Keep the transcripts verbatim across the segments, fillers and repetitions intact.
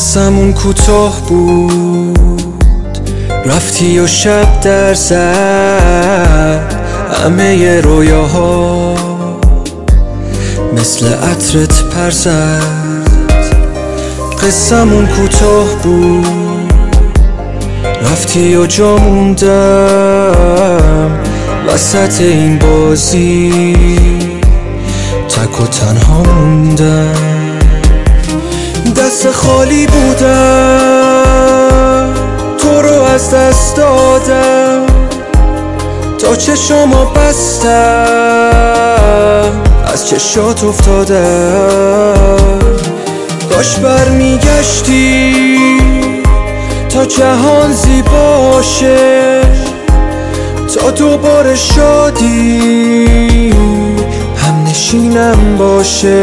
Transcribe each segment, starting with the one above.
قصه‌مون کوتاه بود، رفتی و شب در زد همه رویاها مثل عطرت پر زد. قصه‌مون کوتاه بود، رفتی و جا موندم وسط این بازی، تک و تنها موندم. دست خالی بودم، تو رو از دست دادم، تا چشمو بستم از چشات افتادم. کاش برمیگشتی تا جهان زیباشه، تا دوباره شادی هم نشینم باشه.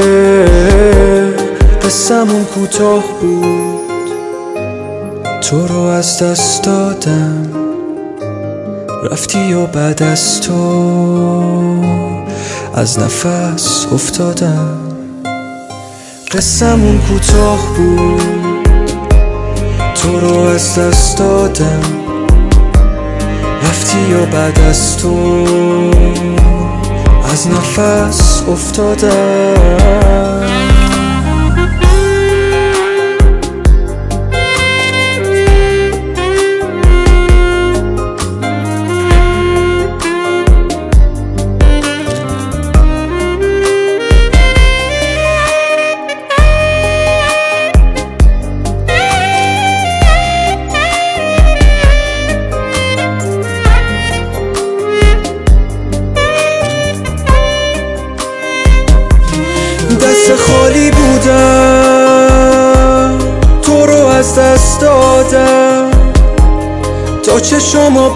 قصه‌مون کوتاه بود، تو رو از دست دادم، رفتی و بعد از تو از نفس افتادم. قصه‌مون کوتاه بود، تو رو از دست دادم، رفتی و بعد از تو از نفس افتادم. دست خالی بودم، تو رو از دست دادم، تا چشمو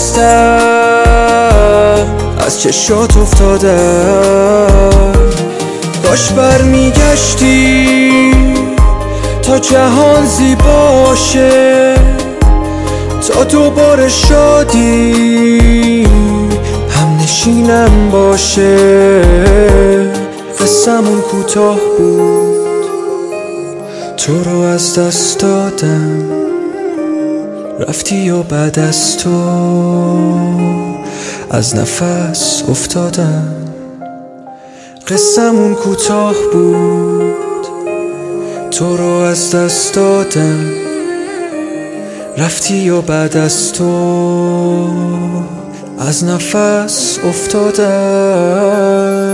بستم از چشات افتادم. کاش برمیگشتی تا جهان زیباشه، تا دوباره شادی هم نشینم باشه. قصه‌مون کوتاه بود، تو رو از دست دادم، رفتی و بعد از تو از نفس افتادم. قصه‌مون کوتاه بود، تو رو از دست دادم، رفتی و بعد از تو از نفس افتادم.